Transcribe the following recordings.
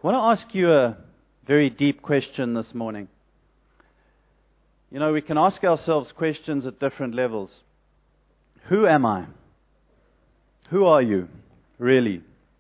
I want to ask you a very deep question this morning. You know, we can ask ourselves questions at different levels. Who am I? Who are you, really?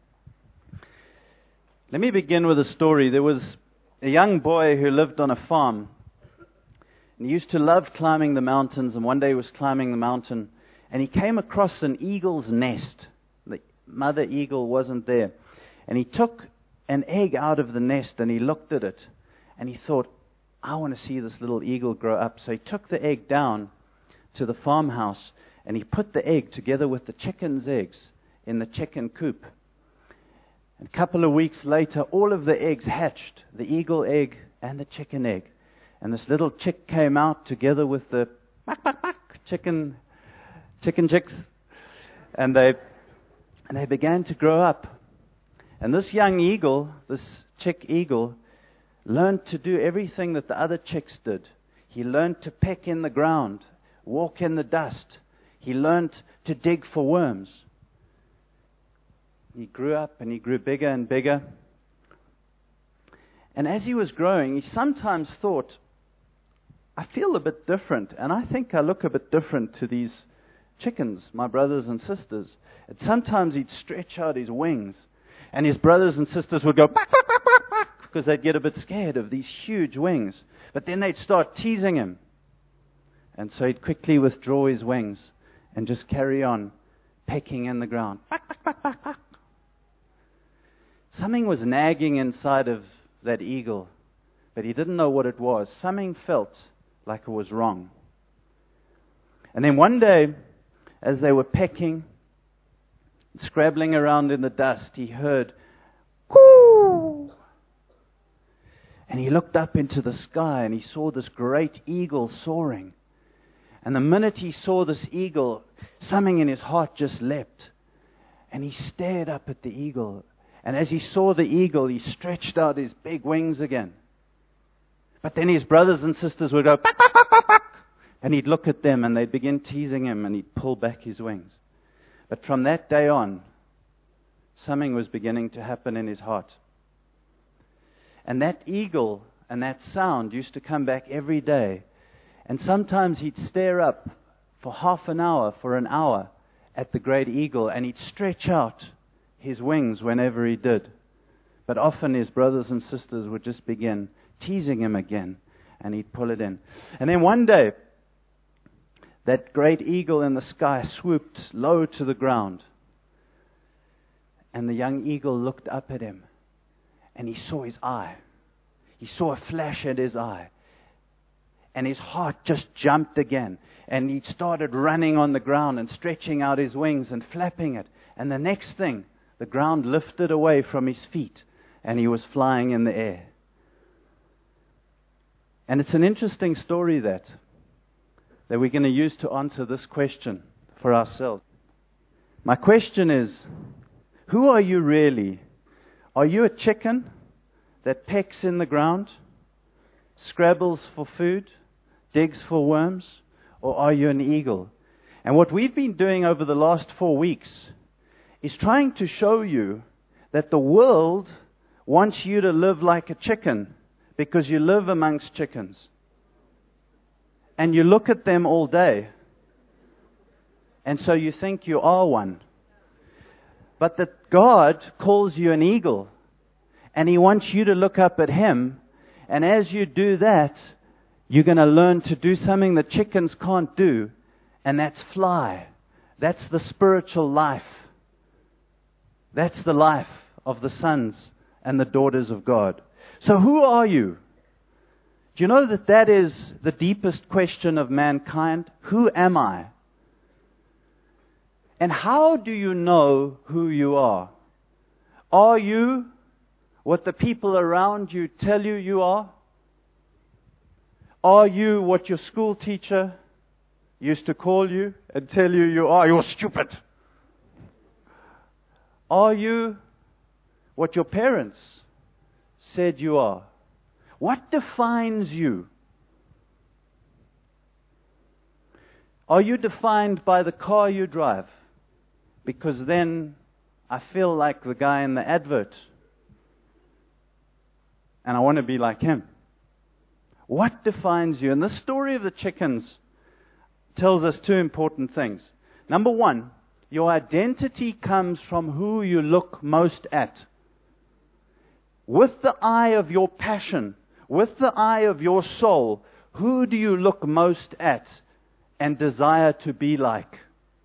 Let me begin with a story. There was a young boy who lived on a farm. And he used to love climbing the mountains, and one day he was climbing the mountain, and he came across an eagle's nest. The mother eagle wasn't there. And he took an egg out of the nest, and he looked at it, and he thought, I want to see this little eagle grow up. So he took the egg down to the farmhouse, and he put the egg together with the chicken's eggs in the chicken coop. And a couple of weeks later, all of the eggs hatched, the eagle egg and the chicken egg. And this little chick came out together with the chicken chicks, and they began to grow up. And this young eagle, this chick eagle, learned to do everything that the other chicks did. He learned to peck in the ground, walk in the dust. He learned to dig for worms. He grew up and he grew bigger and bigger. And as he was growing, he sometimes thought, I feel a bit different, and I think I look a bit different to these chickens, my brothers and sisters. And sometimes he'd stretch out his wings, and his brothers and sisters would go, "Quack, quack, quack, quack, quack," because they'd get a bit scared of these huge wings. But then they'd start teasing him. And so he'd quickly withdraw his wings and just carry on pecking in the ground. Quack, quack, quack, quack, quack. Something was nagging inside of that eagle, but he didn't know what it was. Something felt like it was wrong. And then one day, as they were pecking, scrabbling around in the dust, he heard, "Coo!" And he looked up into the sky and he saw this great eagle soaring. And the minute he saw this eagle, something in his heart just leapt. And he stared up at the eagle. And as he saw the eagle, he stretched out his big wings again. But then his brothers and sisters would go, "Quack, quack, quack, quack, quack." And he'd look at them and they'd begin teasing him and he'd pull back his wings. But from that day on, something was beginning to happen in his heart. And that eagle and that sound used to come back every day. And sometimes he'd stare up for half an hour, for an hour, at the great eagle, and he'd stretch out his wings whenever he did. But often his brothers and sisters would just begin teasing him again, and he'd pull it in. And then one day, that great eagle in the sky swooped low to the ground. And the young eagle looked up at him. And he saw his eye. He saw a flash at his eye. And his heart just jumped again. And he started running on the ground and stretching out his wings and flapping it. And the next thing, the ground lifted away from his feet. And he was flying in the air. And it's an interesting story that we're going to use to answer this question for ourselves. My question is, who are you really? Are you a chicken that pecks in the ground, scrabbles for food, digs for worms, or are you an eagle? And what we've been doing over the last 4 weeks is trying to show you that the world wants you to live like a chicken because you live amongst chickens. And you look at them all day. And so you think you are one. But that God calls you an eagle. And He wants you to look up at Him. And as you do that, you're going to learn to do something that chickens can't do. And that's fly. That's the spiritual life. That's the life of the sons and the daughters of God. So who are you? Do you know that that is the deepest question of mankind? Who am I? And how do you know who you are? Are you what the people around you tell you you are? Are you what your school teacher used to call you and tell you you are? You're stupid. Are you what your parents said you are? What defines you? Are you defined by the car you drive? Because then I feel like the guy in the advert. and I want to be like him. What defines you? And the story of the chickens tells us two important things. Number one, your identity comes from who you look most at. With the eye of your passion, with the eye of your soul, who do you look most at and desire to be like?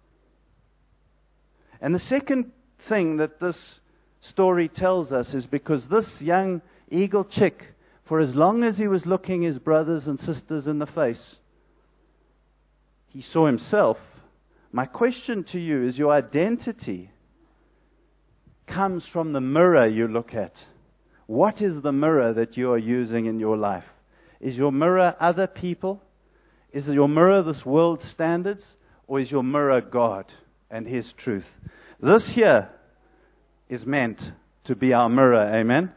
And the second thing that this story tells us is because this young eagle chick, for as long as he was looking his brothers and sisters in the face, he saw himself. My question to you is, your identity comes from the mirror you look at. What is the mirror that you are using in your life? Is your mirror other people? Is your mirror this world's standards? Or is your mirror God and His truth? This here is meant to be our mirror. Amen?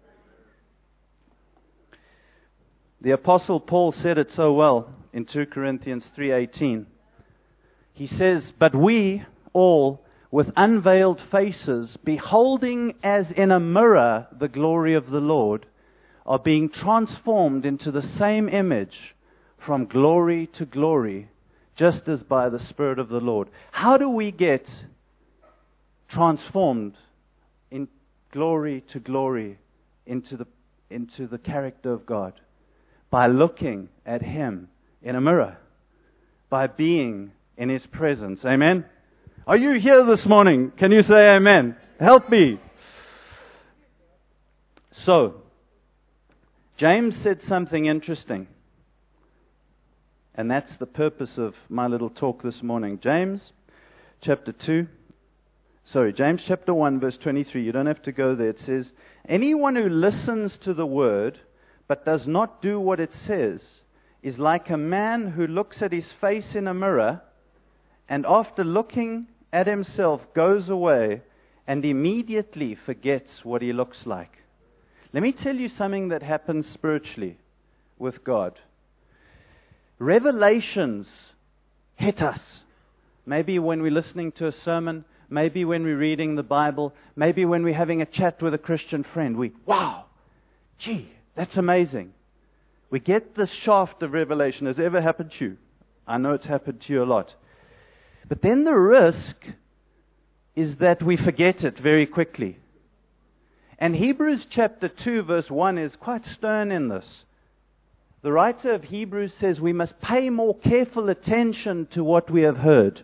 The Apostle Paul said it so well in 2 Corinthians 3:18. He says, "But we all, with unveiled faces, beholding as in a mirror the glory of the Lord, are being transformed into the same image from glory to glory, just as by the Spirit of the Lord." How do we get transformed in glory to glory into the character of God? By looking at Him in a mirror. By being in His presence. Amen? Are you here this morning? Can you say amen? Help me. So, James said something interesting. And that's the purpose of my little talk this morning. James chapter 1, verse 23. You don't have to go there. It says, "Anyone who listens to the word, but does not do what it says, is like a man who looks at his face in a mirror, and after looking at himself goes away and immediately forgets what he looks like." Let me tell you something that happens spiritually with God. Revelations hit us. Maybe when we're listening to a sermon, maybe when we're reading the Bible, maybe when we're having a chat with a Christian friend, wow, gee, that's amazing. We get this shaft of revelation. Has it ever happened to you? I know it's happened to you a lot. But then the risk is that we forget it very quickly. And Hebrews chapter 2 verse 1 is quite stern in this. The writer of Hebrews says we must pay more careful attention to what we have heard.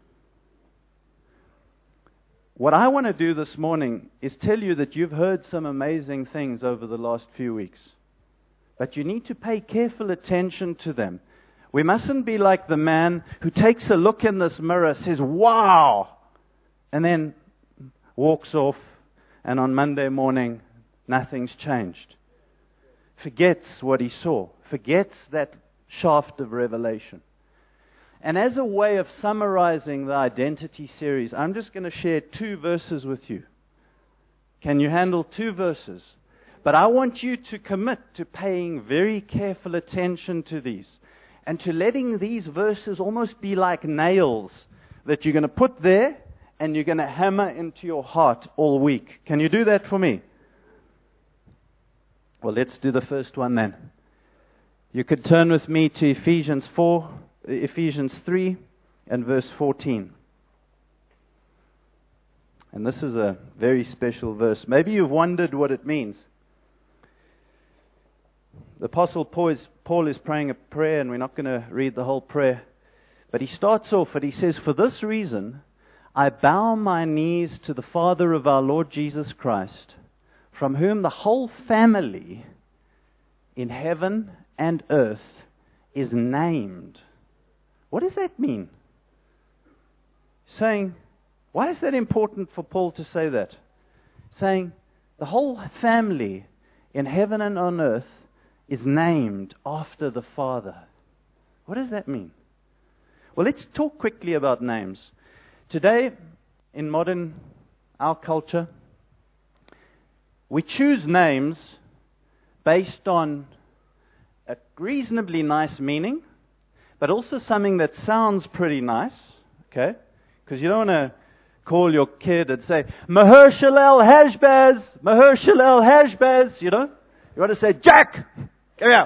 What I want to do this morning is tell you that you've heard some amazing things over the last few weeks. But you need to pay careful attention to them. We mustn't be like the man who takes a look in this mirror, says, "Wow!" and then walks off, and on Monday morning, nothing's changed. Forgets what he saw. Forgets that shaft of revelation. And as a way of summarizing the identity series, I'm just going to share 2 verses with you. Can you handle 2 verses? But I want you to commit to paying very careful attention to these. And to letting these verses almost be like nails that you're going to put there and you're going to hammer into your heart all week. Can you do that for me? Well, let's do the first one then. You could turn with me to Ephesians 3 and verse 14. And this is a very special verse. Maybe you've wondered what it means. The Apostle Paul is praying a prayer, and we're not going to read the whole prayer. But he starts off and he says, "For this reason, I bow my knees to the Father of our Lord Jesus Christ, from whom the whole family in heaven and earth is named." What does that mean? Saying, why is that important for Paul to say that? Saying, the whole family in heaven and on earth is named after the Father. What does that mean? Well, let's talk quickly about names. Today, in our culture, we choose names based on a reasonably nice meaning, but also something that sounds pretty nice, okay? Because you don't want to call your kid and say, "Mahershalal Hashbaz, Mahershalal Hashbaz," you know? You want to say, Jack! Come here!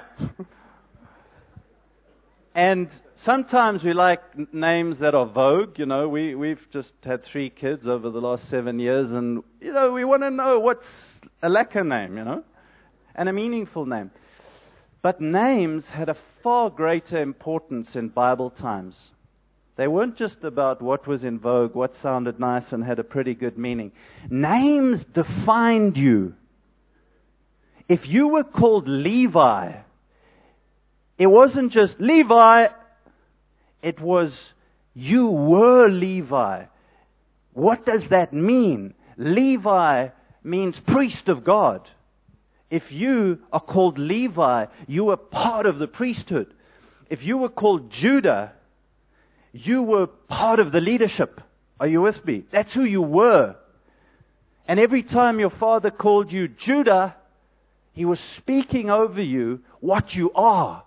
And sometimes we like names that are vogue. You know, we've just had 3 kids over the last 7 years, and, you know, we want to know what's a lekker name, you know, and a meaningful name. But names had a far greater importance in Bible times. They weren't just about what was in vogue, what sounded nice and had a pretty good meaning. Names defined you. If you were called Levi, it wasn't just Levi, it was you were Levi. What does that mean? Levi means priest of God. If you are called Levi, you were part of the priesthood. If you were called Judah, you were part of the leadership. Are you with me? That's who you were. And every time your father called you Judah, he was speaking over you what you are.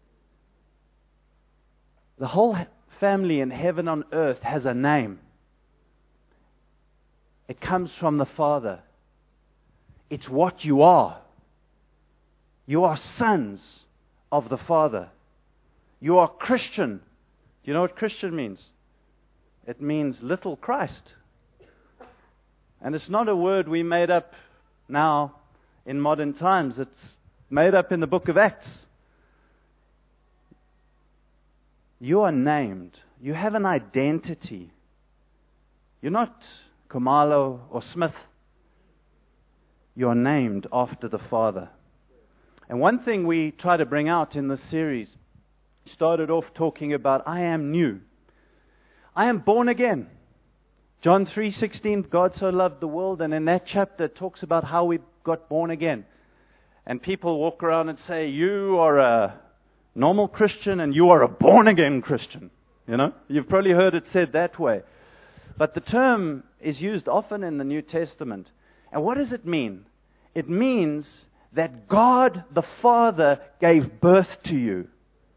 The whole family in heaven on earth has a name. It comes from the Father. It's what you are. You are sons of the Father. You are Christian. Do you know what Christian means? It means little Christ. And it's not a word we made up now in modern times. It's made up in the book of Acts. You are named. You have an identity. You're not Khumalo or Smith. You are named after the Father. And one thing we try to bring out in this series, started off talking about, I am new. I am born again. John 3:16, God so loved the world, and in that chapter it talks about how we got born again. And people walk around and say, you are a normal Christian and you are a born again Christian. You know, you've probably heard it said that way. But the term is used often in the New Testament. And what does it mean? It means that God the Father gave birth to you.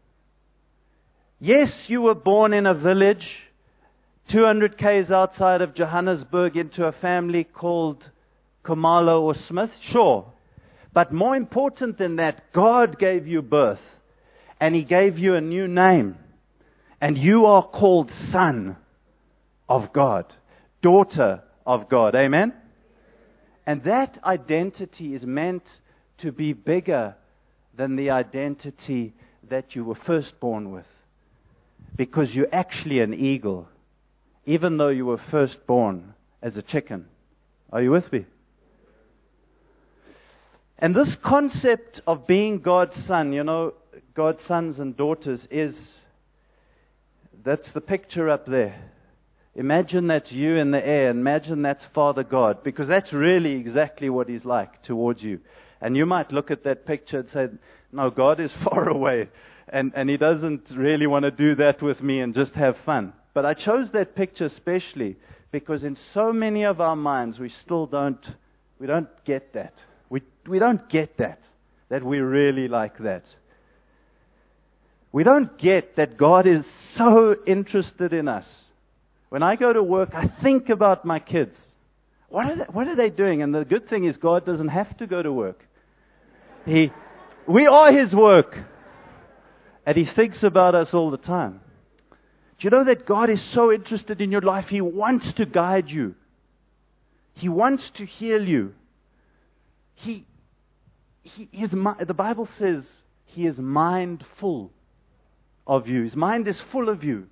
Yes, you were born in a village 200 k's outside of Johannesburg into a family called Khumalo or Smith, sure. But more important than that, God gave you birth. And He gave you a new name. And you are called son of God, daughter of God. Amen? And that identity is meant to be bigger than the identity that you were first born with. Because you're actually an eagle, even though you were first born as a chicken. Are you with me? And this concept of being God's son, you know, God's sons and daughters that's the picture up there. Imagine that's you in the air. Imagine that's Father God, because that's really exactly what He's like towards you. And you might look at that picture and say, no, God is far away. And He doesn't really want to do that with me and just have fun. But I chose that picture especially because in so many of our minds, we don't get that. We don't get that we're really like that. We don't get that God is so interested in us. When I go to work, I think about my kids. What are they doing? And the good thing is God doesn't have to go to work. We are His work. And He thinks about us all the time. Do you know that God is so interested in your life? He wants to guide you. He wants to heal you. The Bible says He is mindful of you. His mind is full of you.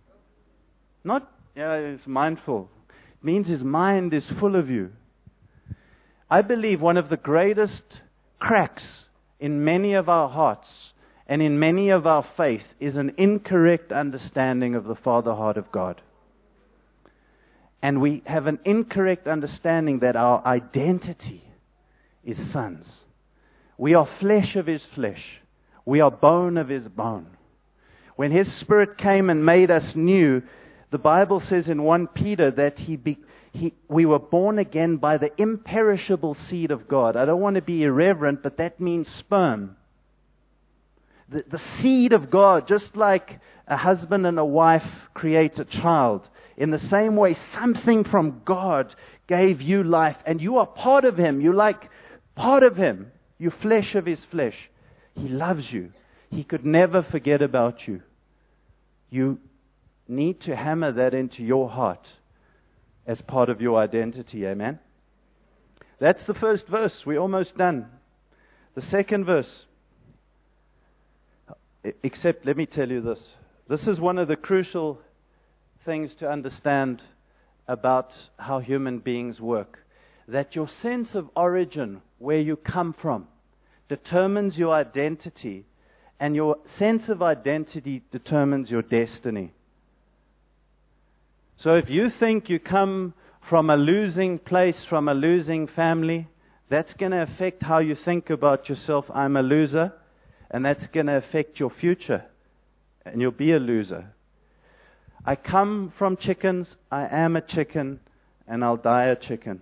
He's mindful. It means His mind is full of you. I believe one of the greatest cracks in many of our hearts and in many of our faith is an incorrect understanding of the Father heart of God. And we have an incorrect understanding that our identity is sons. We are flesh of His flesh. We are bone of His bone. When His Spirit came and made us new, the Bible says in 1 Peter that we were born again by the imperishable seed of God. I don't want to be irreverent, but that means sperm. The seed of God, just like a husband and a wife create a child. In the same way, something from God gave you life, and you are part of Him. You're like part of Him. You're flesh of His flesh. He loves you. He could never forget about you. You need to hammer that into your heart as part of your identity. Amen? That's the first verse. We're almost done. The second verse. Except, let me tell you this. This is one of the crucial things to understand about how human beings work. That your sense of origin, where you come from, determines your identity. And your sense of identity determines your destiny. So if you think you come from a losing place, from a losing family, that's going to affect how you think about yourself. I'm a loser. And that's going to affect your future. And you'll be a loser. I come from chickens. I am a chicken. And I'll die a chicken.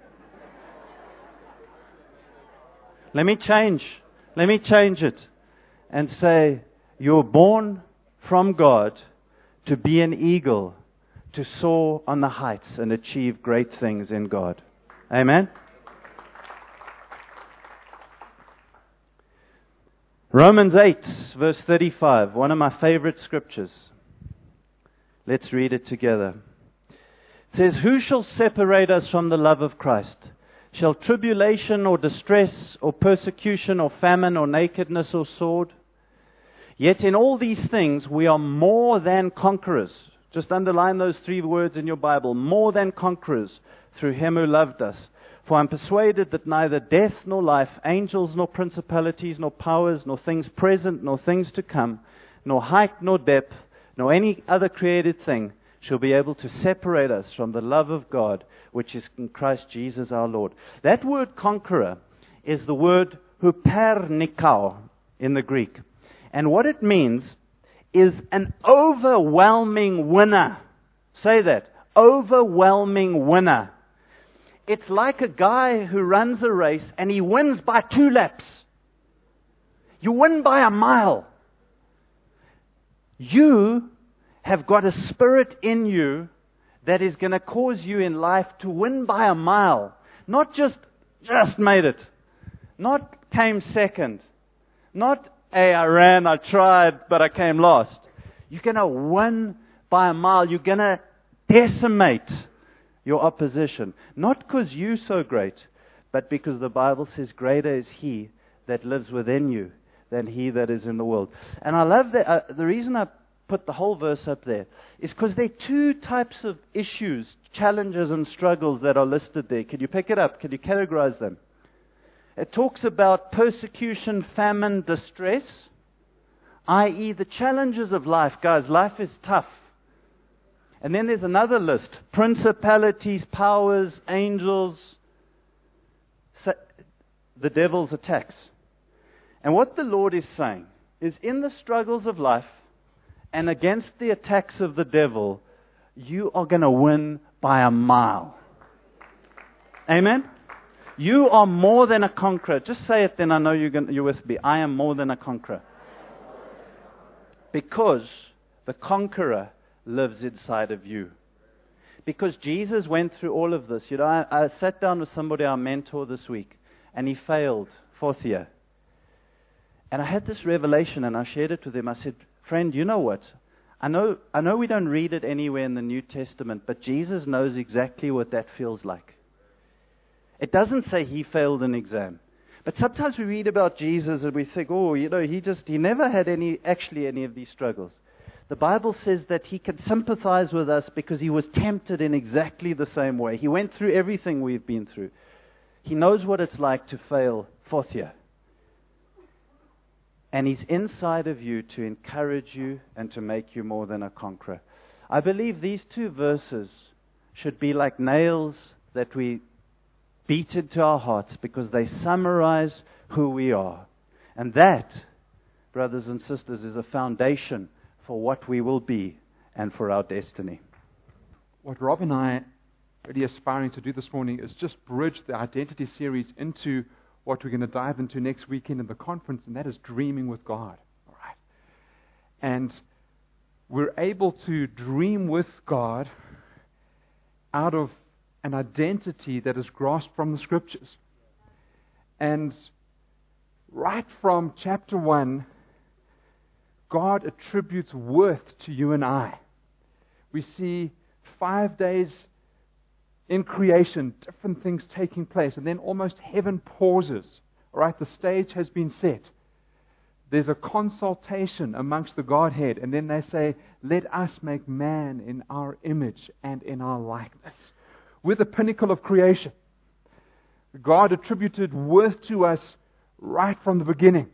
Let me change it. And say, you're born from God to be an eagle, to soar on the heights and achieve great things in God. Amen? Romans 8, verse 35, one of my favorite scriptures. Let's read it together. It says, who shall separate us from the love of Christ? Shall tribulation or distress or persecution or famine or nakedness or sword? Yet in all these things we are more than conquerors. Just underline those 3 words in your Bible. More than conquerors through Him who loved us. For I'm persuaded that neither death nor life, angels nor principalities nor powers, nor things present nor things to come, nor height nor depth, nor any other created thing shall be able to separate us from the love of God, which is in Christ Jesus our Lord. That word conqueror is the word hupernikao in the Greek. And what it means is an overwhelming winner. Say that. Overwhelming winner. It's like a guy who runs a race and he wins by 2 laps. You win by a mile. You have got a spirit in you that is going to cause you in life to win by a mile. Not just made it. Not came second. Not, hey, I ran, I tried, but I came last. You're going to win by a mile. You're going to decimate your opposition. Not because you're so great, but because the Bible says greater is He that lives within you than he that is in the world. And I love that. The reason I put the whole verse up there is because there are 2 types of issues, challenges and struggles that are listed there. Can you pick it up? Can you categorize them? It talks about persecution, famine, distress, i.e. the challenges of life. Guys, life is tough. And then there's another list. Principalities, powers, angels, the devil's attacks. And what the Lord is saying is in the struggles of life and against the attacks of the devil, you are going to win by a mile. Amen? You are more than a conqueror. Just say it, then I know you're with me. I am more than a conqueror. Because the conqueror lives inside of you. Because Jesus went through all of this. You know, I sat down with somebody, our mentor this week, and he failed 4th year. And I had this revelation, and I shared it with him. I said, friend, you know what? I know we don't read it anywhere in the New Testament, but Jesus knows exactly what that feels like. It doesn't say he failed an exam. But sometimes we read about Jesus and we think, oh, you know, he never had any of these struggles. The Bible says that he can sympathize with us because he was tempted in exactly the same way. He went through everything we've been through. He knows what it's like to fail 4th year. And he's inside of you to encourage you and to make you more than a conqueror. I believe these 2 verses should be like nails that we beat into our hearts because they summarize who we are. And that, brothers and sisters, is a foundation for what we will be and for our destiny. What Rob and I are really aspiring to do this morning is just bridge the identity series into what we're going to dive into next weekend in the conference, and that is dreaming with God. All right. And we're able to dream with God out of an identity that is grasped from the Scriptures. And right from chapter 1, God attributes worth to you and I. We see 5 days in creation, different things taking place, and then almost heaven pauses. All right, the stage has been set. There's a consultation amongst the Godhead, and then they say, let us make man in our image and in our likeness. We're the pinnacle of creation. God attributed worth to us right from the beginning.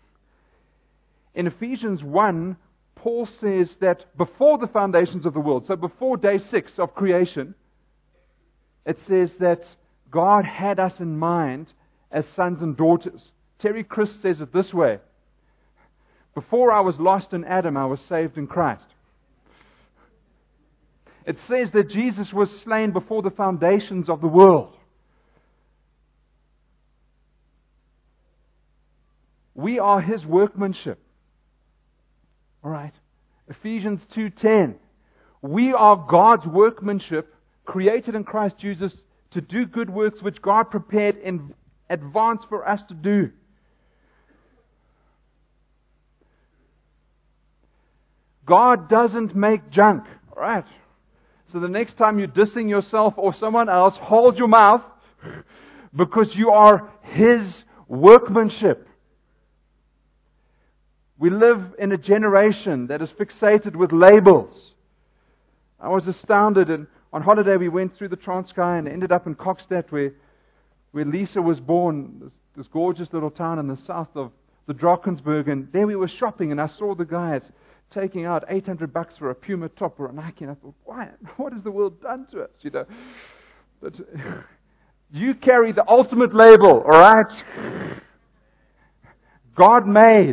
In Ephesians 1, Paul says that before the foundations of the world, so before day 6 of creation, it says that God had us in mind as sons and daughters. Terry Chris says it this way: before I was lost in Adam, I was saved in Christ. It says that Jesus was slain before the foundations of the world. We are His workmanship. All right. Ephesians 2:10. We are God's workmanship, created in Christ Jesus to do good works which God prepared in advance for us to do. God doesn't make junk. All right. So the next time you're dissing yourself or someone else, hold your mouth, because you are His workmanship. We live in a generation that is fixated with labels. I was astounded, and on holiday we went through the Transkei and ended up in Kokstad where Lisa was born, this gorgeous little town in the south of the Drakensberg, and there we were shopping, and I saw the guys taking out $800 for a Puma top or a Nike, and I thought, why? What has the world done to us? You know, but you carry the ultimate label, all right? God made.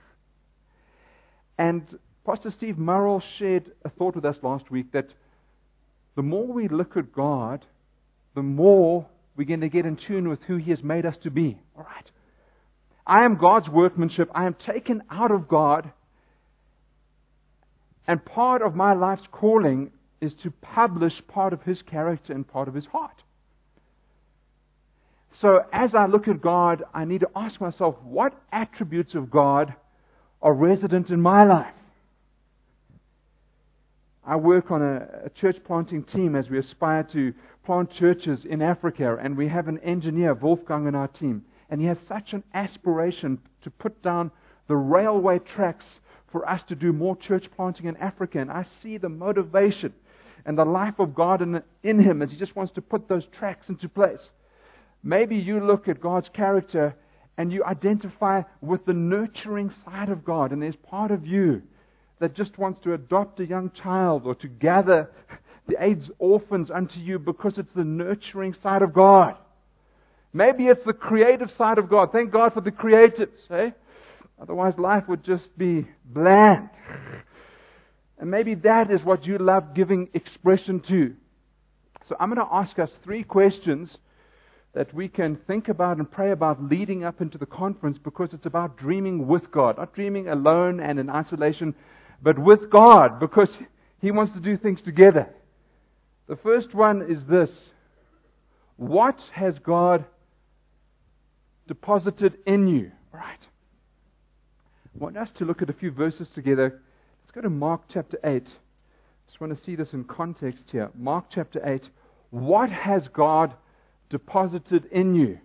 And Pastor Steve Murrell shared a thought with us last week that the more we look at God, the more we're going to get in tune with who He has made us to be. All right. I am God's workmanship. I am taken out of God. And part of my life's calling is to publish part of His character and part of His heart. So as I look at God, I need to ask myself, what attributes of God are resident in my life? I work on a church planting team as we aspire to plant churches in Africa, and we have an engineer, Wolfgang, on our team, and he has such an aspiration to put down the railway tracks for us to do more church planting in Africa, and I see the motivation and the life of God in him as he just wants to put those tracks into place. Maybe you look at God's character and you identify with the nurturing side of God, and there's part of you that just wants to adopt a young child or to gather the AIDS orphans unto you because it's the nurturing side of God. Maybe it's the creative side of God. Thank God for the creatives, eh? Otherwise life would just be bland. And maybe that is what you love giving expression to. So I'm going to ask us 3 questions that we can think about and pray about leading up into the conference, because it's about dreaming with God. Not dreaming alone and in isolation, but with God, because He wants to do things together. The first one is this: what has God deposited in you? All right. I want us to look at a few verses together. Let's go to Mark chapter 8. Just want to see this in context here. Mark chapter 8. What has God deposited in you?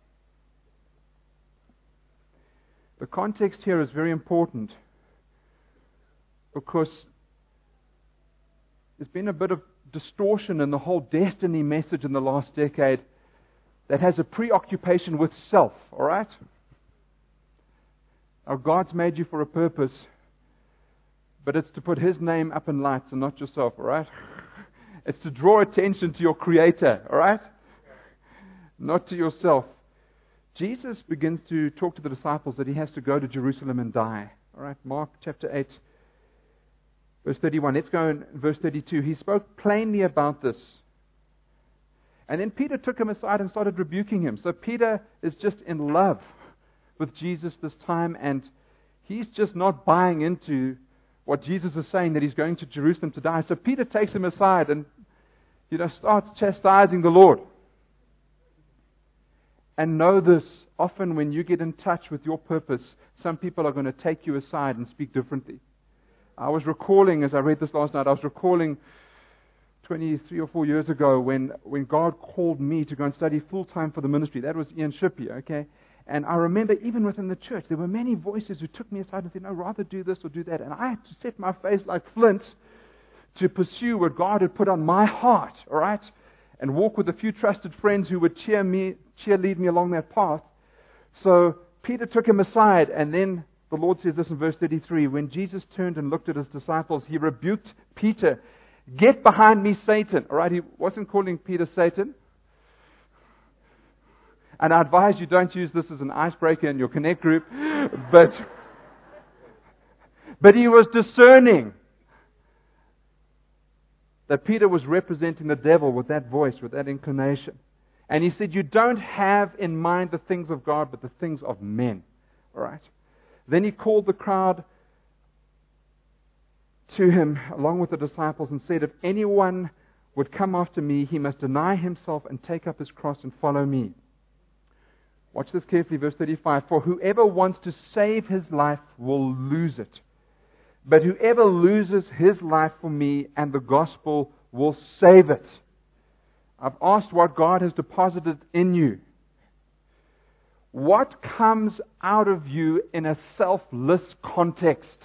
The context here is very important, because there's been a bit of distortion in the whole destiny message in the last decade that has a preoccupation with self, all right? Now, God's made you for a purpose, but it's to put His name up in lights and not yourself, all right? It's to draw attention to your Creator, all right? Not to yourself. Jesus begins to talk to the disciples that He has to go to Jerusalem and die. All right, Mark chapter 8, verse 31. Let's go in verse 32. He spoke plainly about this. And then Peter took Him aside and started rebuking Him. So Peter is just in love with Jesus this time, and he's just not buying into what Jesus is saying, that He's going to Jerusalem to die. So Peter takes him aside and starts chastising the Lord. And know this, often when you get in touch with your purpose, some people are going to take you aside and speak differently. I was recalling, as I read this last night, I was recalling 23 or 4 years ago when God called me to go and study full-time for the ministry. That was Ian Shippey, okay? And I remember even within the church, there were many voices who took me aside and said, no, rather do this or do that. And I had to set my face like flint to pursue what God had put on my heart, all right? And walk with a few trusted friends who would cheerlead me along that path. So Peter took him aside, and then the Lord says this in verse 33, when Jesus turned and looked at his disciples, he rebuked Peter. Get behind me, Satan. All right, he wasn't calling Peter Satan. And I advise you don't use this as an icebreaker in your Connect group. But he was discerning that Peter was representing the devil with that voice, with that inclination. And he said, you don't have in mind the things of God, but the things of men. All right. Then he called the crowd to him along with the disciples and said, if anyone would come after me, he must deny himself and take up his cross and follow me. Watch this carefully, verse 35. For whoever wants to save his life will lose it. But whoever loses his life for me and the gospel will save it. I've asked what God has deposited in you. What comes out of you in a selfless context?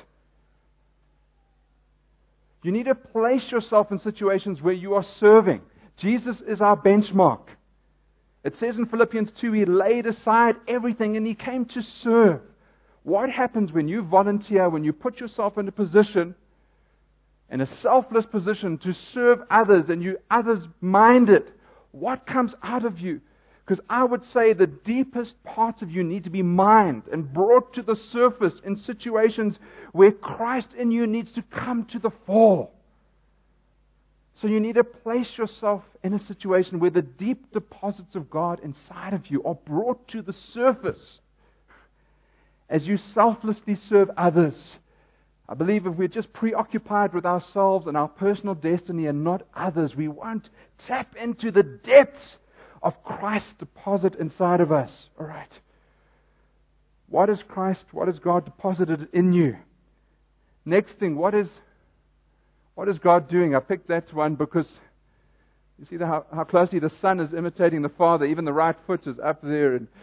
You need to place yourself in situations where you are serving. Jesus is our benchmark. It says in Philippians 2, he laid aside everything and he came to serve. What happens when you volunteer, when you put yourself in a position, in a selfless position to serve others and you others-minded? What comes out of you? Because I would say the deepest parts of you need to be mined and brought to the surface in situations where Christ in you needs to come to the fore. So you need to place yourself in a situation where the deep deposits of God inside of you are brought to the surface as you selflessly serve others. I believe if we're just preoccupied with ourselves and our personal destiny and not others, we won't tap into the depths of Christ's deposit inside of us. All right. What is God deposited in you? Next thing, what is God doing? I picked that one because you see how closely the Son is imitating the Father. Even the right foot is up there. And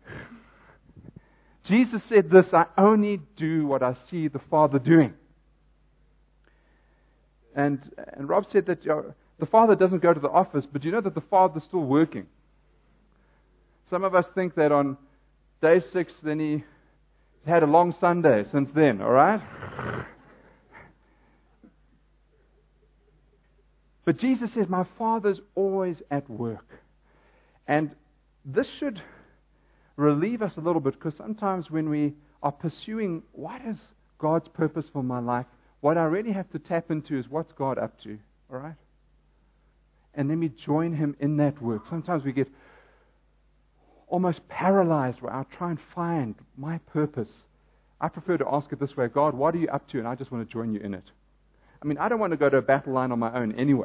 Jesus said this, I only do what I see the Father doing. And Rob said that the Father doesn't go to the office, but you know that the Father's still working. Some of us think that on day 6, then he had a long Sunday since then, all right? But Jesus says, my Father's always at work. And this should relieve us a little bit, because sometimes when we are pursuing what is God's purpose for my life, what I really have to tap into is what's God up to, all right? And then we join Him in that work. Sometimes we get almost paralyzed where I try and find my purpose. I prefer to ask it this way, God, what are you up to? And I just want to join you in it. I mean, I don't want to go to a battle line on my own anyway.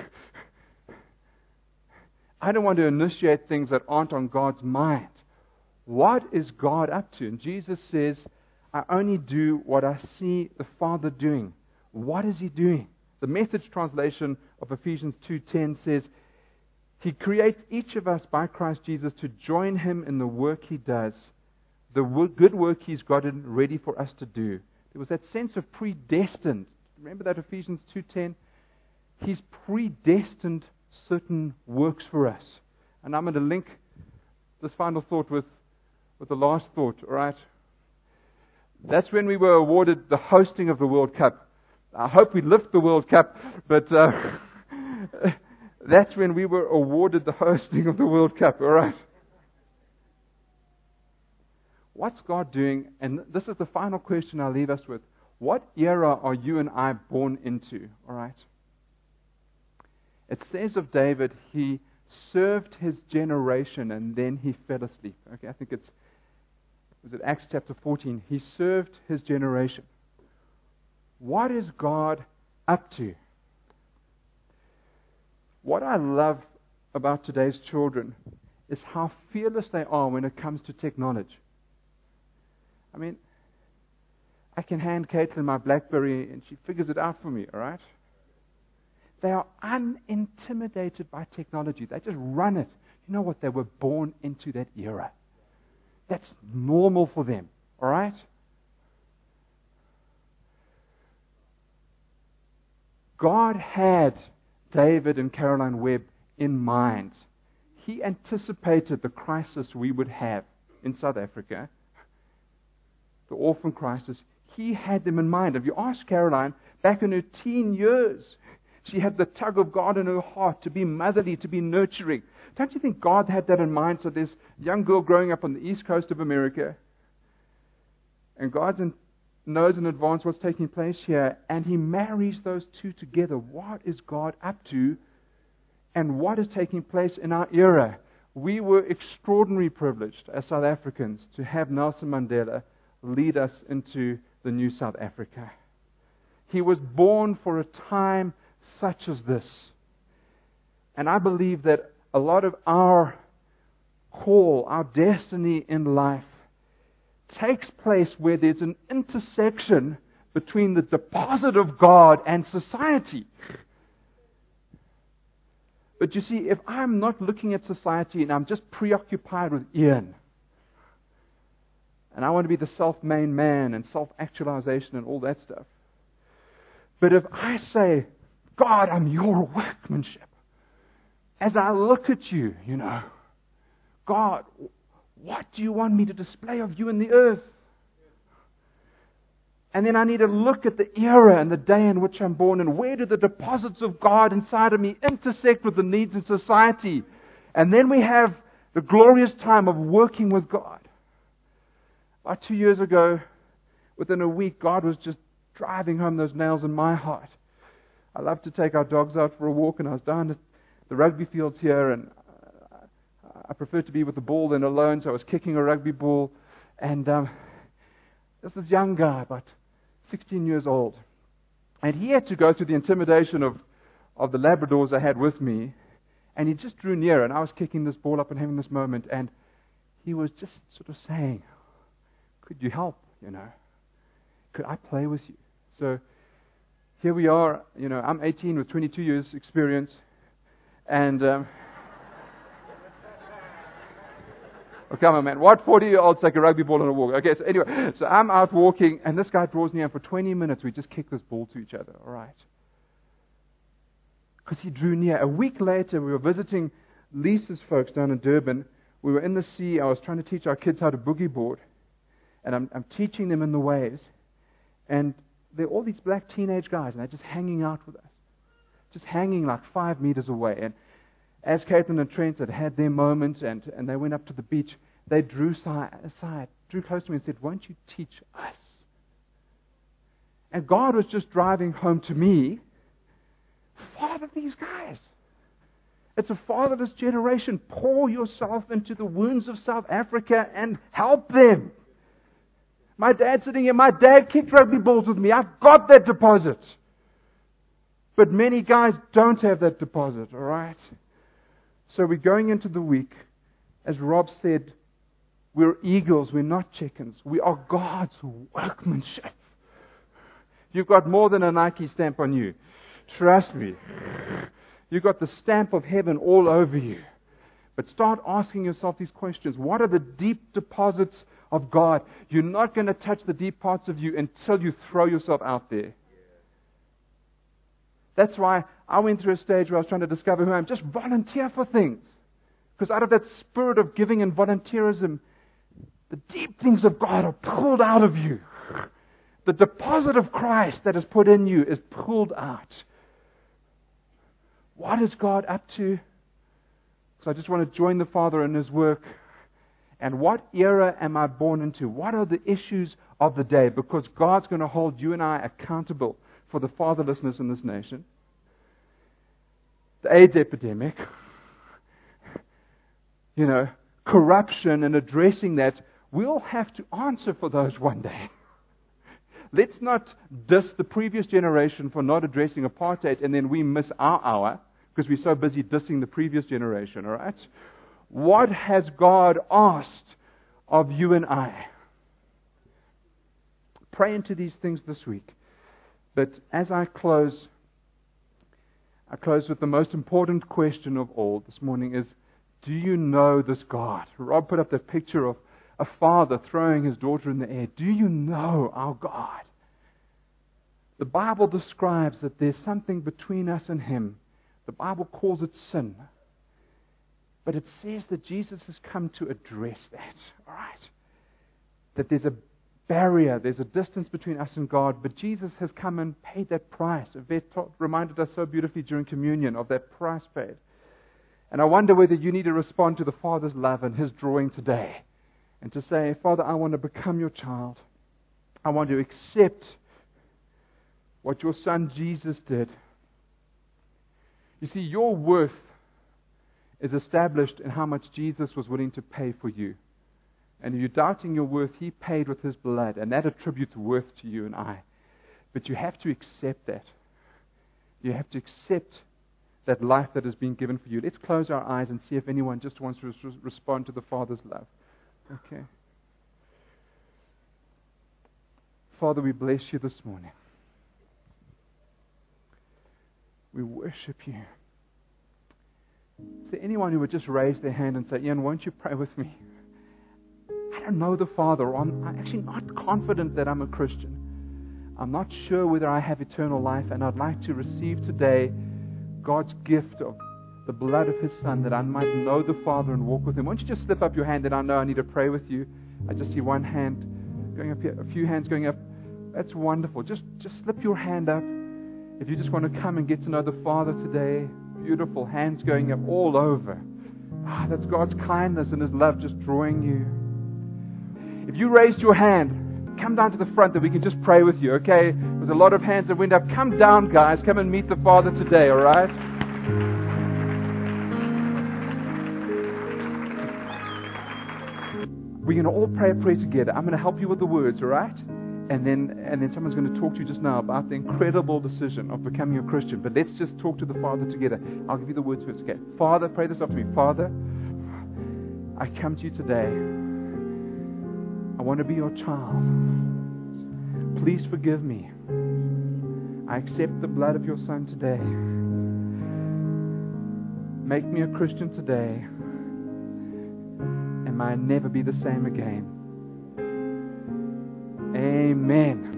I don't want to initiate things that aren't on God's mind. What is God up to? And Jesus says, I only do what I see the Father doing. What is He doing? The Message translation of Ephesians 2:10 says, He creates each of us by Christ Jesus to join Him in the work He does, the good work He's gotten ready for us to do. There was that sense of predestined. Remember that Ephesians 2:10? He's predestined certain works for us. And I'm going to link this final thought with the last thought, all right? That's when we were awarded the hosting of the World Cup. I hope we lift the World Cup, but that's when we were awarded the hosting of the World Cup, all right? What's God doing? And this is the final question I'll leave us with. What era are you and I born into, all right? It says of David, he served his generation and then he fell asleep. Okay, I think it Acts chapter 14. He served his generation. What is God up to? What I love about today's children is how fearless they are when it comes to technology. I mean, I can hand Caitlin my BlackBerry and she figures it out for me, all right? They are unintimidated by technology. They just run it. You know what? They were born into that era. That's normal for them, all right? God had David and Caroline Webb in mind. He anticipated the crisis we would have in South Africa, the orphan crisis. He had them in mind. If you ask Caroline, back in her teen years, she had the tug of God in her heart to be motherly, to be nurturing. Don't you think God had that in mind? So there's a young girl growing up on the east coast of America, and God knows in advance what's taking place here, and He marries those two together. What is God up to, and what is taking place in our era? We were extraordinarily privileged as South Africans to have Nelson Mandela lead us into the new South Africa. He was born for a time such as this. And I believe that a lot of our call, our destiny in life, takes place where there's an intersection between the deposit of God and society. But you see, if I'm not looking at society and I'm just preoccupied with Ian, and I want to be the self-made man and self-actualization and all that stuff. But if I say, God, I'm your workmanship, as I look at you, God, what do you want me to display of you in the earth? And then I need to look at the era and the day in which I'm born, and where do the deposits of God inside of me intersect with the needs in society? And then we have the glorious time of working with God. About 2 years ago, within a week, God was just driving home those nails in my heart. I love to take our dogs out for a walk, and I was down at the rugby fields here, and I prefer to be with the ball than alone, so I was kicking a rugby ball, and this young guy, about 16 years old, and he had to go through the intimidation of the Labradors I had with me, and he just drew near, and I was kicking this ball up and having this moment, and he was just sort of saying, could you help, Could I play with you? So here we are, I'm 18 with 22 years experience, and oh, come on, man, what 40-year-olds take a rugby ball on a walk? Okay, so anyway, so I'm out walking, and this guy draws near, and for 20 minutes we just kick this ball to each other, all right? Because he drew near. A week later, we were visiting Lisa's folks down in Durban. We were in the sea. I was trying to teach our kids how to boogie board. And I'm teaching them in the waves. And they're all these black teenage guys, and they're just hanging out with us. Just hanging like 5 meters away. And as Caitlin and Trent had their moments, and they went up to the beach, they drew aside, drew close to me and said, won't you teach us? And God was just driving home to me, father these guys. It's a fatherless generation. Pour yourself into the wounds of South Africa and help them. My dad's sitting here. My dad kicked rugby balls with me. I've got that deposit. But many guys don't have that deposit, all right? So we're going into the week. As Rob said, we're eagles. We're not chickens. We are God's workmanship. You've got more than a Nike stamp on you. Trust me. You've got the stamp of heaven all over you. But start asking yourself these questions. What are the deep deposits of God? You're not going to touch the deep parts of you until you throw yourself out there. That's why I went through a stage where I was trying to discover who I am. Just volunteer for things. Because out of that spirit of giving and volunteerism, the deep things of God are pulled out of you. The deposit of Christ that is put in you is pulled out. What is God up to? So I just want to join the Father in His work. And what era am I born into? What are the issues of the day? Because God's going to hold you and I accountable for the fatherlessness in this nation. The AIDS epidemic. Corruption, and addressing that. We'll have to answer for those one day. Let's not diss the previous generation for not addressing apartheid and then we miss our hour because we're so busy dissing the previous generation, all right? What has God asked of you and I? Pray into these things this week. But as I close with the most important question of all this morning is, do you know this God? Rob put up the picture of a father throwing his daughter in the air. Do you know our God? The Bible describes that there's something between us and Him. The Bible calls it sin. But it says that Jesus has come to address that. All right? That there's a barrier, there's a distance between us and God, but Jesus has come and paid that price. Yvette reminded us so beautifully during communion of that price paid. And I wonder whether you need to respond to the Father's love and His drawing today. And to say, Father, I want to become your child. I want to accept what your Son Jesus did. You see, your worth is established in how much Jesus was willing to pay for you. And if you're doubting your worth, He paid with His blood, and that attributes worth to you and I. But you have to accept that. You have to accept that life that has been given for you. Let's close our eyes and see if anyone just wants to respond to the Father's love. Okay. Father, we bless you this morning. We worship you. Is there anyone who would just raise their hand and say, Ian, won't you pray with me? I don't know the Father. Or I'm actually not confident that I'm a Christian. I'm not sure whether I have eternal life, and I'd like to receive today God's gift of the blood of His Son, that I might know the Father and walk with Him. Won't you just slip up your hand, and I know I need to pray with you. I just see one hand going up here, a few hands going up. That's wonderful. Just slip your hand up. If you just want to come and get to know the Father today, beautiful hands going up all over. That's God's kindness and His love just drawing you. If you raised your hand, come down to the front that we can just pray with you, okay? There's a lot of hands that went up. Come down, guys. Come and meet the Father today, all right? We're going to all pray a prayer together. I'm going to help you with the words, all right? And then someone's going to talk to you just now about the incredible decision of becoming a Christian. But let's just talk to the Father together. I'll give you the words first, okay? Father, pray this after me. Father, I come to you today. I want to be your child. Please forgive me. I accept the blood of your Son today. Make me a Christian today. And may I never be the same again. Amen.